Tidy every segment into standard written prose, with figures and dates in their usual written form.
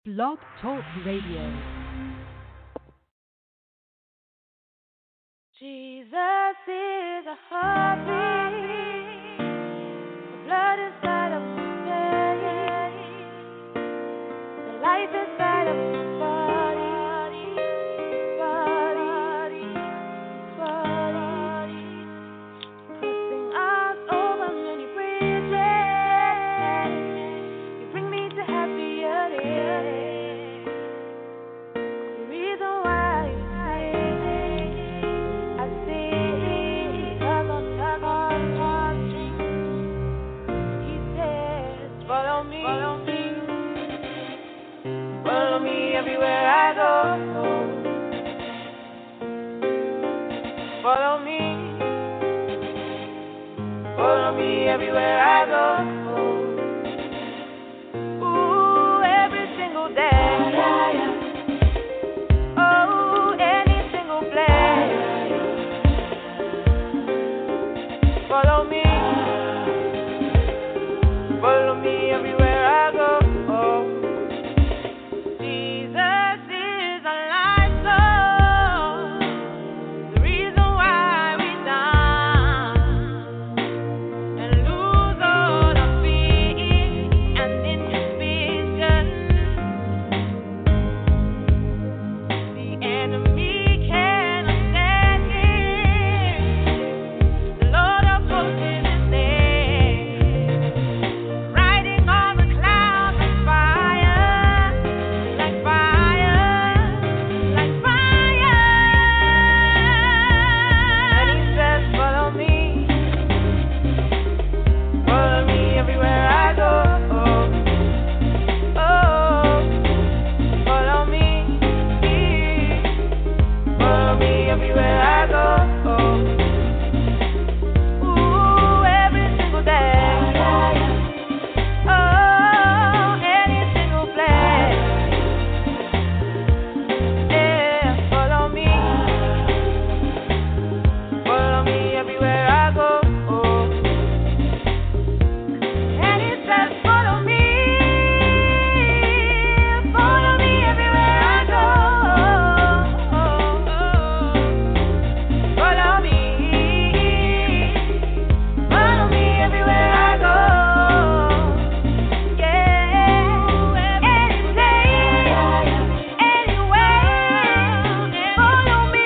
Blog Talk Radio. Jesus is a heartbeat, the blood inside of my veins, the life inside of my body. Crossing us over many bridges, you bring me to happier days. The reason why I sing because on the heartstrings, he says, follow me everywhere I go. Follow me everywhere I go. Ooh, every single day. Oh, any single place. Follow me everywhere I go. Oh, Jesus is a life source, the reason why we dance and lose all our fear and inhibition. The enemy cannot stand here. The Lord of hosts is his name, riding on the clouds of fire, like fire, like fire. And he says, follow me everywhere I go. Oh, follow me everywhere I go. Ooh, every single day. Oh, any single place. Yeah, follow me everywhere I go. And he says, follow me everywhere I go. Follow me everywhere I go. Yeah, any place, anywhere. Follow me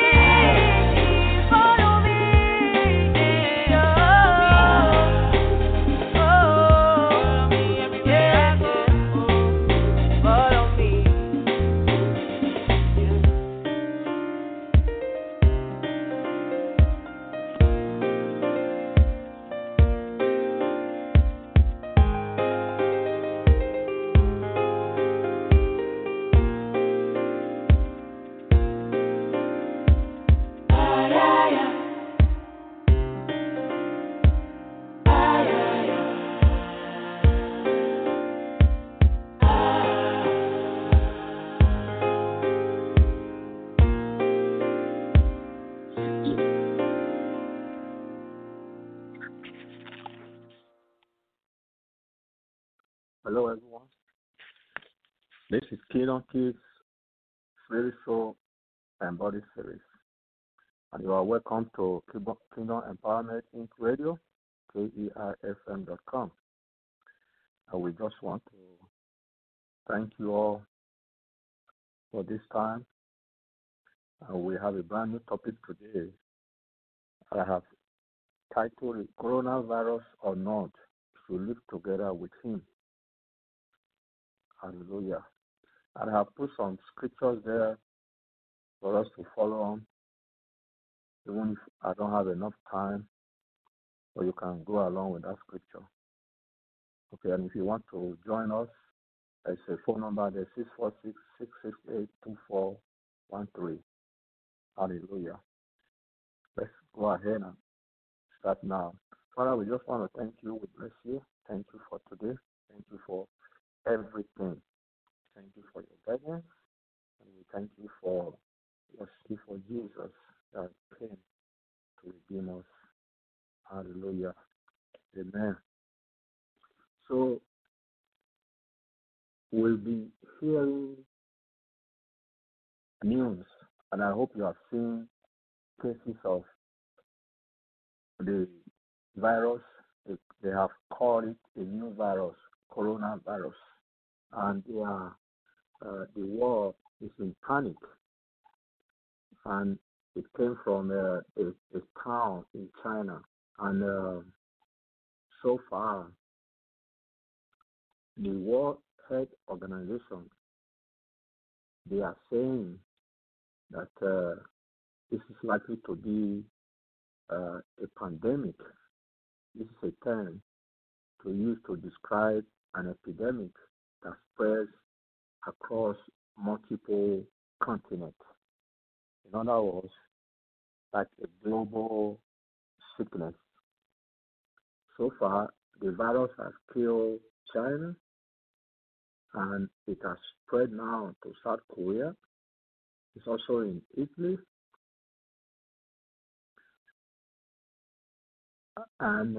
everywhere I go. Follow me. Hello, everyone. This is Kingdom Kids Spiritual and Body Series, and you are welcome to Kingdom Empowerment Inc. Radio, KEIFM.com. And we just want to thank you all for this time. And we have a brand new topic today. I have titled it Coronavirus or Not, to live together with Him. Hallelujah. And I have put some scriptures there for us to follow on, even if I don't have enough time, or you can go along with that scripture. Okay, and if you want to join us, there's a phone number there, 646-668-2413. Hallelujah. Let's go ahead and start now. Father, we just want to thank you. We bless you. Thank you for today. Thank you for everything. Thank you for your guidance. And we thank you for Jesus that came to redeem us. Hallelujah. Amen. So will be hearing news, and I hope you have seen cases of the virus. They have called it a new virus, coronavirus, and the world is in panic. And it came from a town in China, and so far, the World Health Organization, they are saying that this is likely to be a pandemic. This is a term to use to describe an epidemic that spreads across multiple continents. In other words, like a global sickness. So far, the virus has killed China, and it has spread now to South Korea. It's also in Italy, and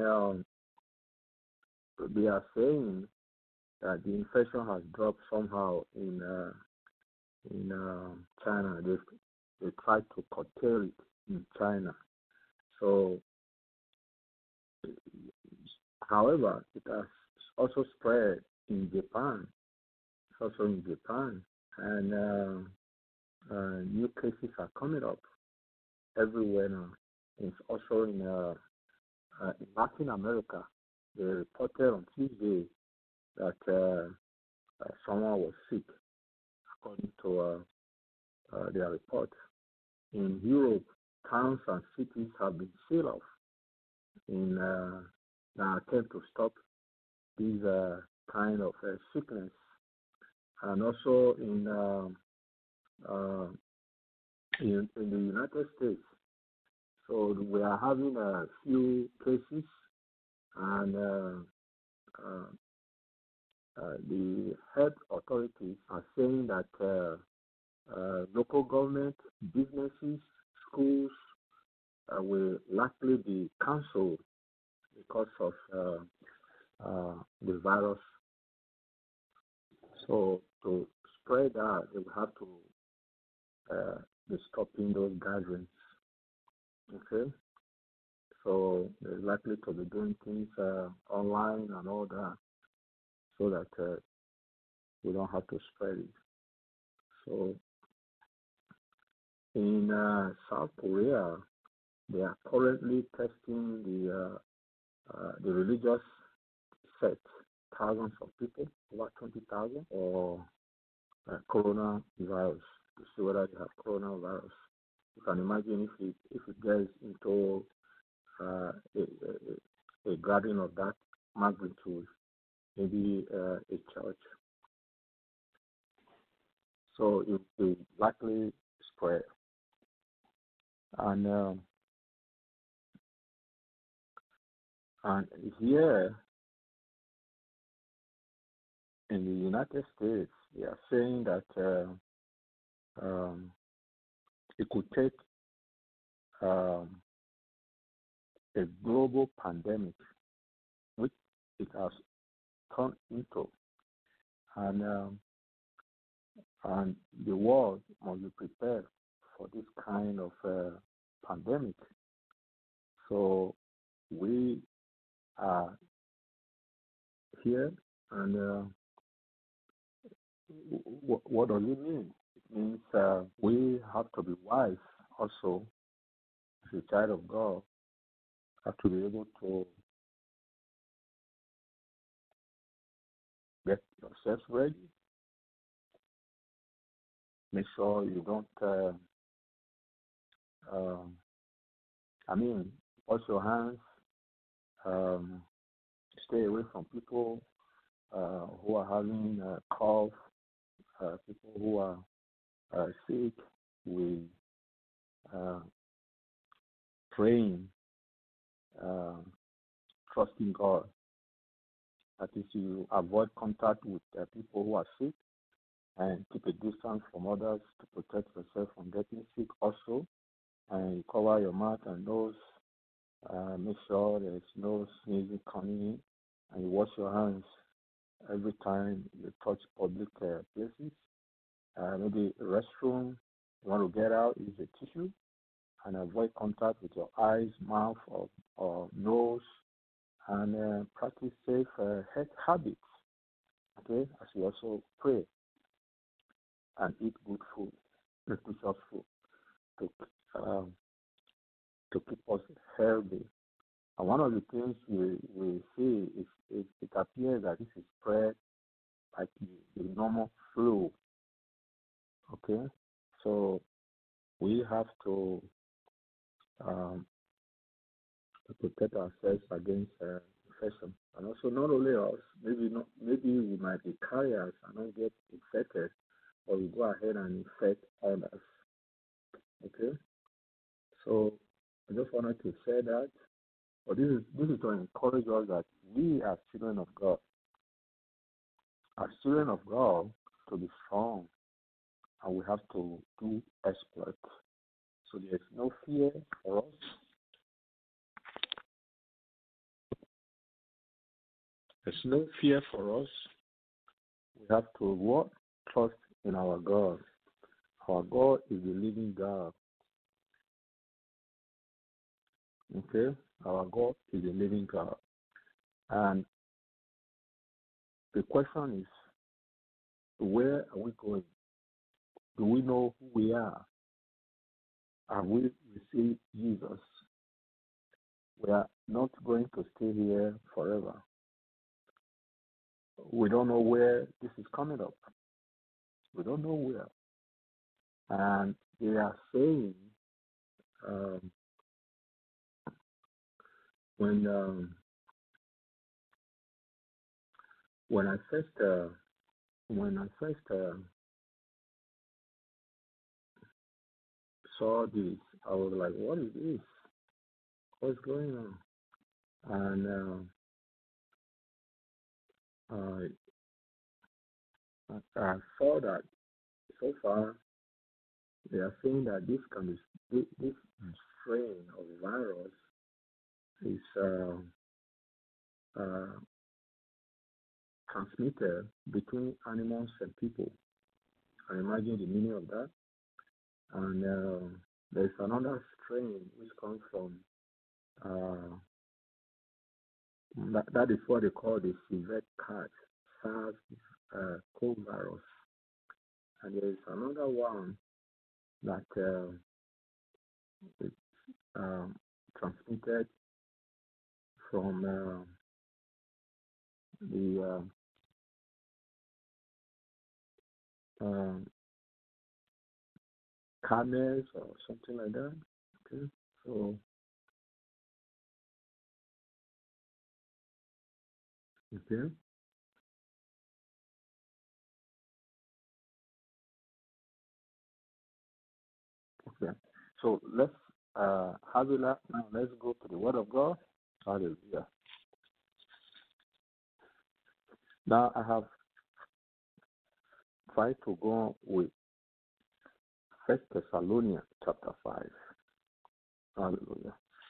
they are saying that the infection has dropped somehow in China. They tried to curtail it in China. So, however, it has also spread in Japan. It's also in Japan, and new cases are coming up everywhere now. It's also in Latin America. They reported on Tuesday that someone was sick, according to their report. In Europe, towns and cities have been sealed off in an attempt to stop this kind of sickness. And also in the United States. So we are having a few cases, and the health authorities are saying that local government, businesses, schools will likely be cancelled because of the virus. So to spread that, they will have to be stopping those gatherings. Okay, so they're likely to be doing things online and all that, so that we don't have to spread it. So in South Korea, they are currently testing the religious sect, thousands of people, over 20,000, or coronavirus, to see whether they have coronavirus. You can imagine if it gets into a gathering of that magnitude, maybe a church. So it will likely spread. And here in the United States, they are saying that it could take a global pandemic, which it has turned into, and the world must be prepared for this kind of pandemic. So we are here, and what does it mean? It means we have to be wise also, as a child of God, have to be able to get yourself ready. Make sure you don't, wash your hands, stay away from people who are having cough, people who are sick. We praying, trusting God. That is, you avoid contact with people who are sick, and keep a distance from others to protect yourself from getting sick also. And you cover your mouth and nose. Make sure there's no sneezing coming in, and you wash your hands every time you touch public places. Maybe restroom, you want to get out, use a tissue and avoid contact with your eyes, mouth, or nose, and practice safe health habits. Okay, as you also pray and eat good food, nutritious food to um, to keep us healthy. And one of the things we see is it appears that this is spread like the normal flu. Okay, so we have um, to protect ourselves against infection. And also, not only us, maybe we might be carriers and not get infected, or we go ahead and infect others. Okay, so I just wanted to say that. But this is to encourage us that we as children of God, to be strong, and we have to do exploit. So there's no fear for us. There's no fear for us. We have to what? Trust in our God. Our God is the living God. Okay? Our God is the living God. And the question is, where are we going? Do we know who we are? Have we received Jesus? We are not going to stay here forever. We don't know where this is coming up. We don't know where. And they are saying when I first saw this, I was like, "What is this? What's going on?" And I saw that so far they are saying that this strain of virus is transmitted between animals and people. I imagine the meaning of that. And there's another strain which comes from that is what they call the civet cat, SARS CoV virus. And there is another one that is transmitted from the camels or something like that. Okay, so okay, okay. So let's have it now. Let's go to the Word of God. Hallelujah. Now I have tried to go with First Thessalonians chapter 5. Hallelujah.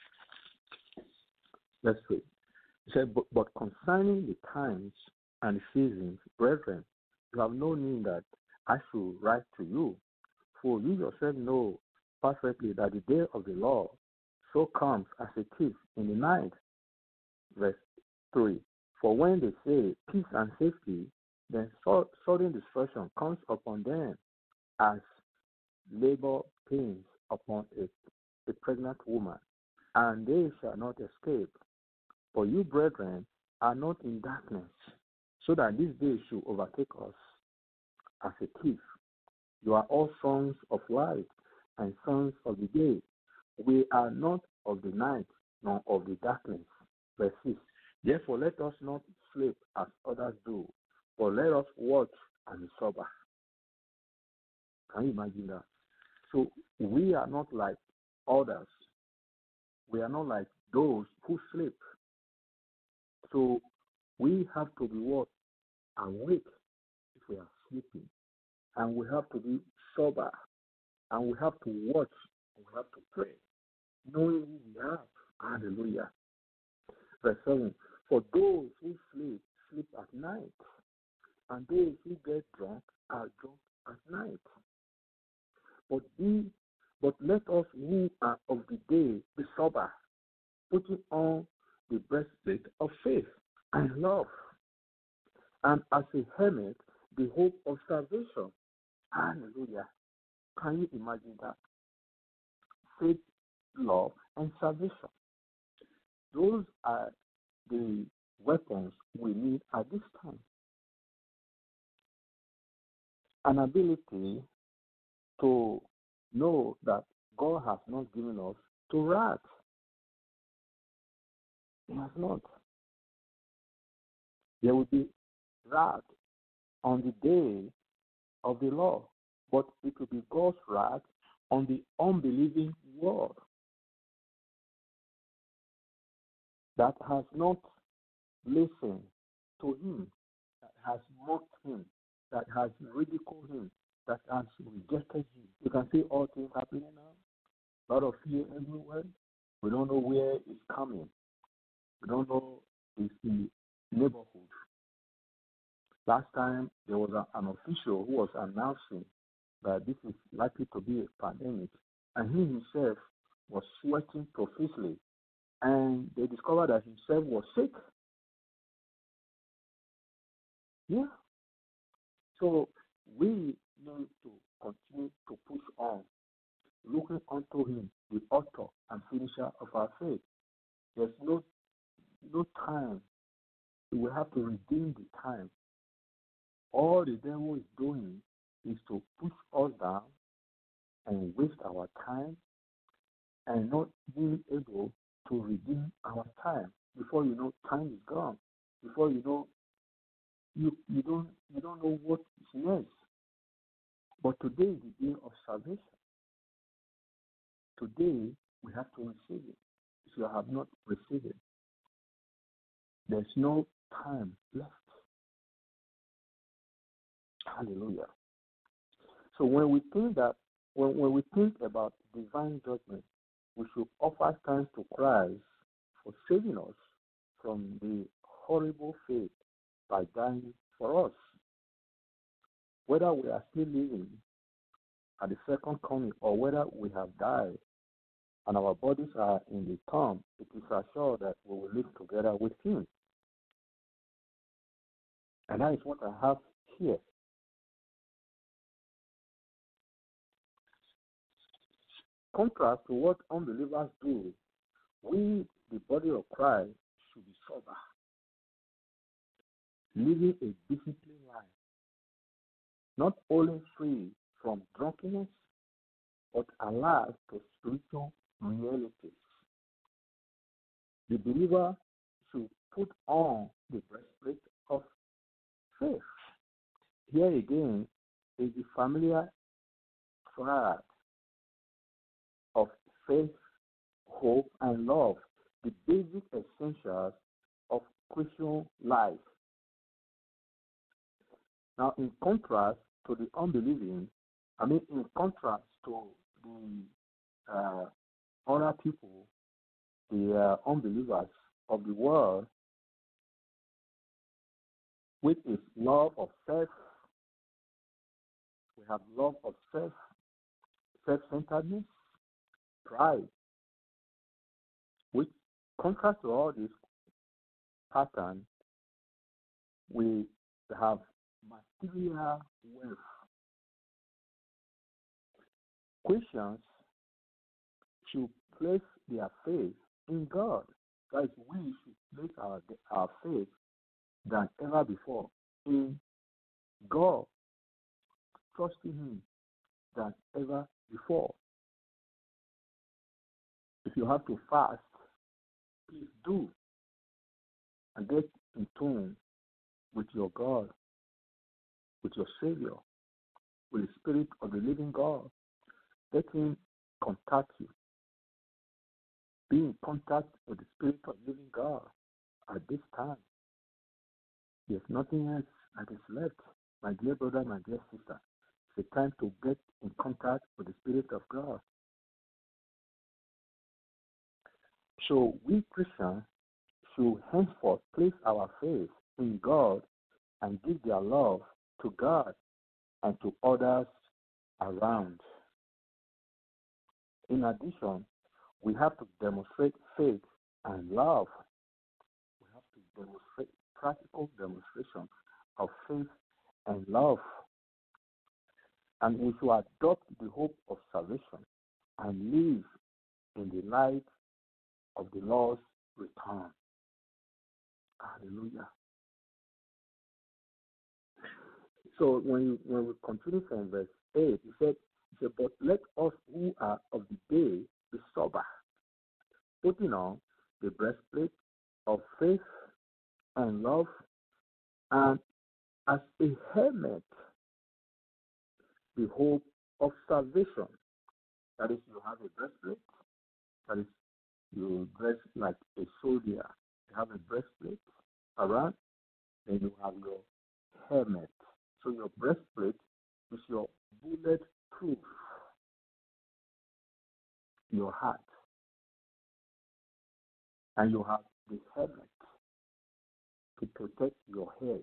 Let's read. It said, but concerning the times and the seasons, brethren, you have no need that I should write to you, for you yourself know perfectly that the day of the Lord so comes as a thief in the night. Verse 3. For when they say peace and safety, then sudden destruction comes upon them as labor pains upon a pregnant woman, and they shall not escape. For you, brethren, are not in darkness, so that this day should overtake us as a thief. You are all sons of light and sons of the day. We are not of the night, nor of the darkness. Verse 6. Therefore, let us not sleep as others do, but let us watch and be sober. Can you imagine that? So we are not like others. We are not like those who sleep. So we have to be what? Awake if we are sleeping. And we have to be sober. And we have to watch. And we have to pray. Knowing who we are. Hallelujah. Verse 7. For those who sleep, sleep at night. and those who get drunk are drunk at night. But let us who are of the day be sober, putting on the breastplate of faith and love, and as a helmet, the hope of salvation. Hallelujah. Can you imagine that? Faith, love, and salvation. Those are the weapons we need at this time. An ability to know that God has not given us to wrath. He has not. There will be wrath on the day of the law, but it will be God's wrath on the unbelieving world that has not listened to him, that has mocked him, that has ridiculed him, that has rejected him. You can see all things happening now. A lot of fear everywhere. We don't know where it's coming. We don't know it's in the neighborhood. Last time there was an official who was announcing that this is likely to be a pandemic, and he himself was sweating profusely, and they discovered that himself was sick. Yeah. So we need to continue to push on, looking unto him, the author and finisher of our faith. There's no time. We have to redeem the time. All the devil is doing is to push us down and waste our time and not being able to redeem our time. Before you know, time is gone. Before you know, you don't know what is next. But today is the day of salvation. Today we have to receive it. If you have not received it, there's no time left. Hallelujah. So when we think about divine judgment, we should offer thanks to Christ for saving us from the horrible fate by dying for us. Whether we are still living at the second coming or whether we have died and our bodies are in the tomb, it is assured that we will live together with him. And that is what I have here. Contrast to what unbelievers do, we, the body of Christ, should be sober, living a disciplined life, not only free from drunkenness, but alive to spiritual realities. The believer should put on the breastplate of faith. Here again is the familiar thread of faith, hope, and love, the basic essentials of Christian life. Now, in contrast to the unbelieving, in contrast to the other people, the unbelievers of the world, with its love of self, we have love of self, self-centeredness, pride, which contrast to all this pattern, we have material wealth. Christians should place their faith in God. Guys, we should place our faith than ever before in God, trusting him than ever before. If you have to fast, please do, and get in tune with your God, with your Savior, with the Spirit of the living God. Let him contact you. Be in contact with the Spirit of the living God at this time. There's nothing else that is left, my dear brother, my dear sister. It's a time to get in contact with the Spirit of God. So we Christians should henceforth place our faith in God and give their love to God and to others around. In addition, we have to demonstrate faith and love. We have to demonstrate practical demonstration of faith and love. And we should adopt the hope of salvation and live in the light of the Lord's return. Hallelujah. So when we continue from verse 8, he said, but let us who are of the day be sober, putting on the breastplate of faith and love, and as a helmet, the hope of salvation. That is, you have a breastplate. That is, you dress like a soldier. You have a breastplate around, and you have your helmet. So your breastplate is your bulletproof, your heart, and you have the helmet to protect your head.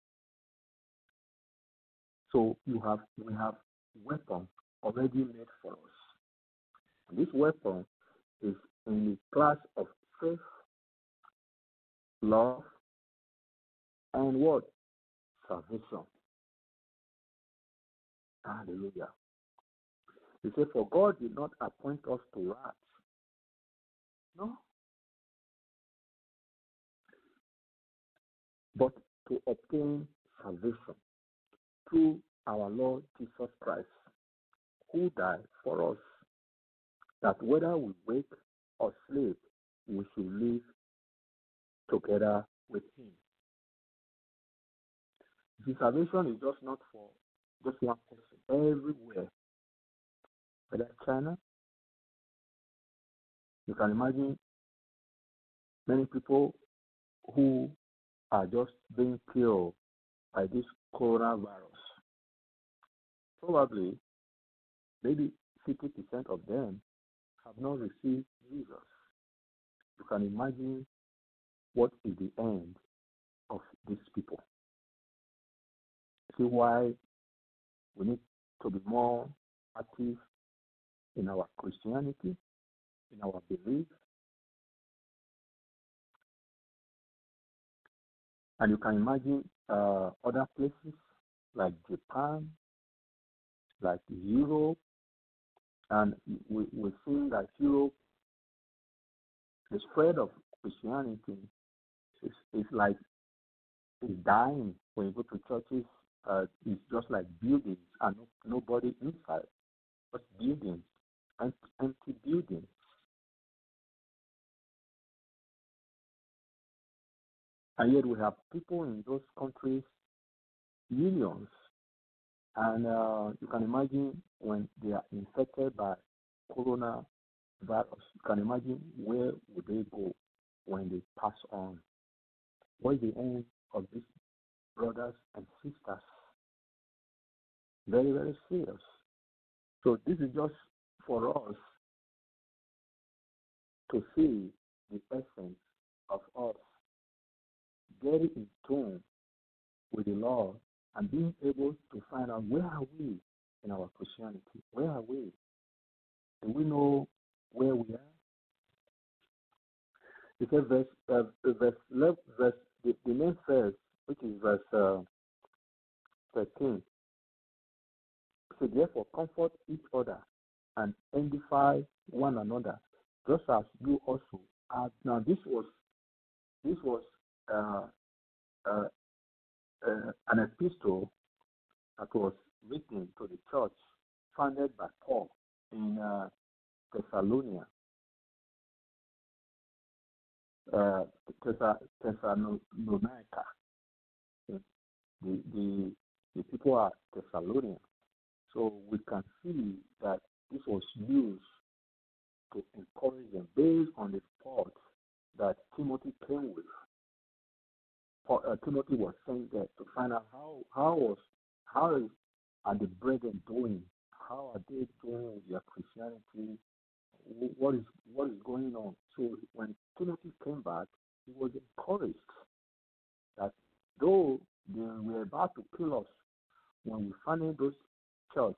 So we have weapons already made for us. And this weapon is in the class of faith, love, and what? Salvation. Hallelujah. He said, for God did not appoint us to wrath. No. But to obtain salvation through our Lord Jesus Christ, who died for us, that whether we wake or sleep, we should live together with him. The salvation is just not for just one person. Everywhere. Whether China, you can imagine many people who are just being killed by this coronavirus. Probably, maybe 50% of them have not received Jesus. You can imagine what is the end of these people. See why we need to be more active in our Christianity, in our belief. And you can imagine other places like Japan, like Europe, and we see that Europe, the spread of Christianity is like it's dying. When you go to churches, it's just like buildings and nobody inside, just buildings, empty buildings. And yet we have people in those countries, millions. And you can imagine when they are infected by coronavirus, you can imagine where would they go when they pass on. What is the end of these brothers and sisters? Very, very serious. So this is just for us to see the essence of us very in tune with the Lord and being able to find out where are we in our Christianity? Where are we? Do we know where we are? It says the main verse, which is verse 13. So therefore comfort each other and edify one another, just as you also are. Now this was an epistle that was written to the church founded by Paul in Thessalonica. Thessalonica. The people are Thessalonians. So we can see that this was used to encourage them based on the thought that Timothy came with. Timothy was sent there to find out how are the brethren doing? How are they doing with their Christianity? What is going on? So when Timothy came back, he was encouraged that though they kill us when we founded those church,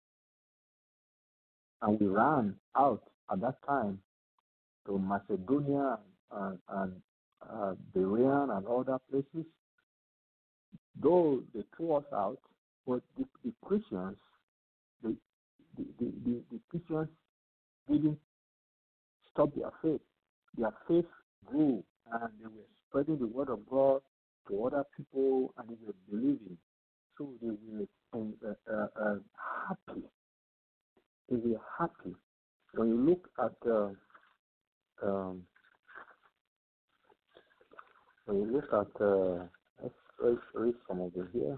and we ran out at that time to Macedonia and Berean and other places. Though they threw us out, but the Christians, the Christians didn't stop their faith. Their faith grew, and they were spreading the word of God to other people, and they were believing. So they were happy. They were happy. When you look at let's read some of it here.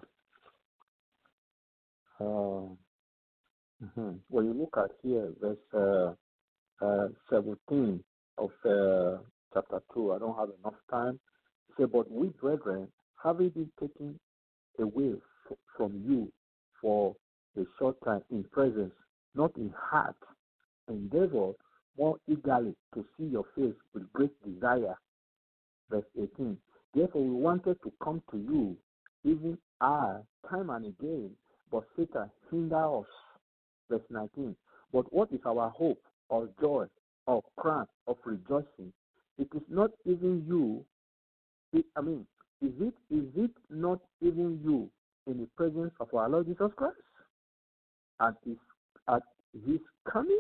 When you look at here, verse 17 of chapter 2, I don't have enough time. It says, but we, brethren, having been taken away from you for a short time in presence, not in heart, endeavor more eagerly to see your face with great desire. Verse 18. Therefore we wanted to come to you, even I, time and again, but Satan hinder us. Verse 19. But what is our hope or joy or crown of rejoicing? It is not even you. Is it not even you in the presence of our Lord Jesus Christ at his coming?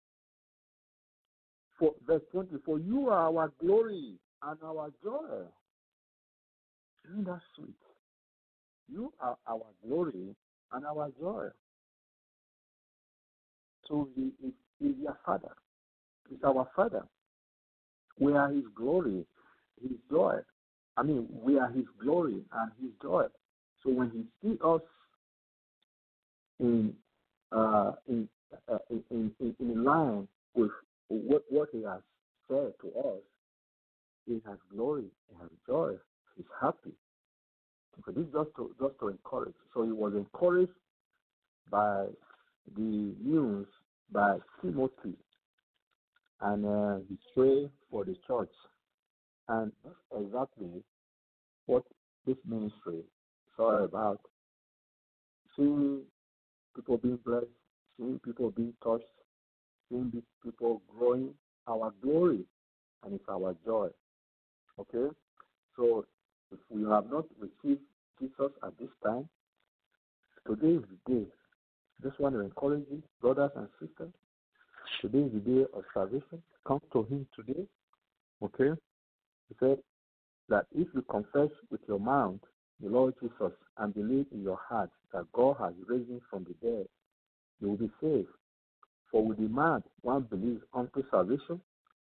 For verse 20, for you are our glory and our joy. Isn't that sweet? You are our glory and our joy. So he is your Father. He's our Father. We are his glory, his joy. We are his glory and his joy. So when he sees us in line with what he has said to us, he has glory, he has joy, he's happy. So this is just to encourage. So he was encouraged by the news by Timothy, and he prayed for the church. And that's exactly what this ministry is all about. Seeing people being blessed, seeing people being touched, seeing these people growing, our glory, and it's our joy. Okay? So if we have not received Jesus at this time, today is the day. Just want to encourage you, brothers and sisters. Today is the day of salvation. Come to him today. Okay? He said that if you confess with your mouth the Lord Jesus and believe in your heart that God has raised him from the dead, you will be saved. For with the mouth one believes unto salvation.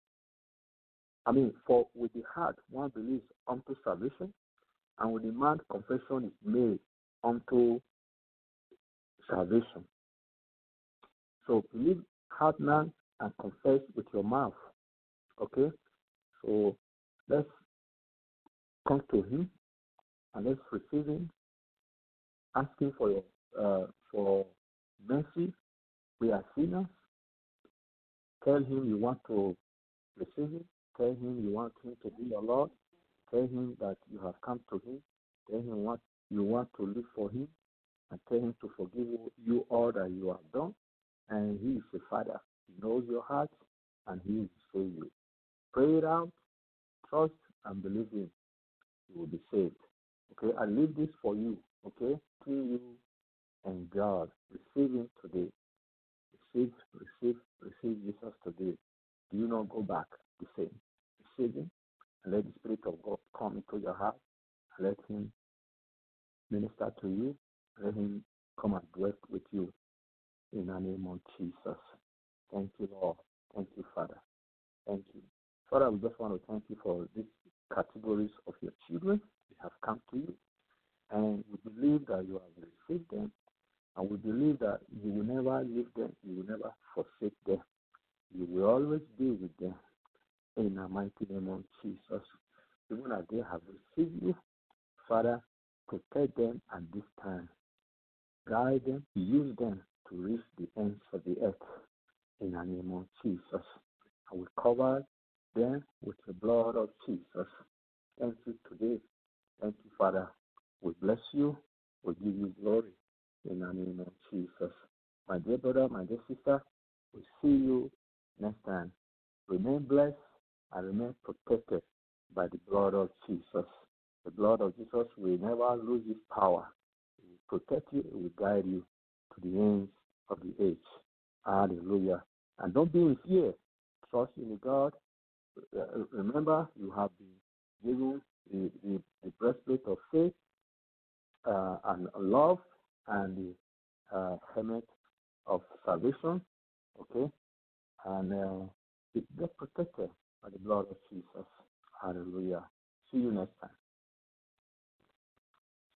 For with the heart one believes unto salvation, and with the mouth confession is made unto salvation. So believe heart now and confess with your mouth. Okay? So let's come to him and let's receive him. Ask him for mercy. We are sinners. Tell him you want to receive him. Tell him you want him to be your Lord. Tell him that you have come to him. Tell him what you want to live for him. And tell him to forgive you all that you have done. And he is the Father. He knows your heart, and he will save you. Pray it out, trust, and believe him. You will be saved. Okay, I leave this for you. Okay, to you and God. Receive him today. Receive Jesus today. Do you not go back the same? Receive him and let the Spirit of God come into your heart. Let him minister to you. Let him come and dwell with you in the name of Jesus. Thank you, Lord. Thank you, Father. Thank you. Father, we just want to thank you for these categories of your children. We have come to you, and we believe that you have received them, and we believe that you will never leave them, you will never forsake them. You will always be with them in the mighty name of Jesus. Even as they have received you, Father, protect them at this time. Guide them, use them to reach the ends of the earth in the name of Jesus. I will cover them with the blood of Jesus. Thank you today. Thank you, Father. We bless you. We give brother, my dear sister. We'll see you next time. Remain blessed and remain protected by the blood of Jesus. The blood of Jesus will never lose its power. It will protect you, it will guide you to the ends of the age. Hallelujah. And don't be in fear. Trust in God. Remember, you have been given the breastplate of faith and love and the helmet of salvation. Okay? And get protected by the blood of Jesus. Hallelujah. See you next time.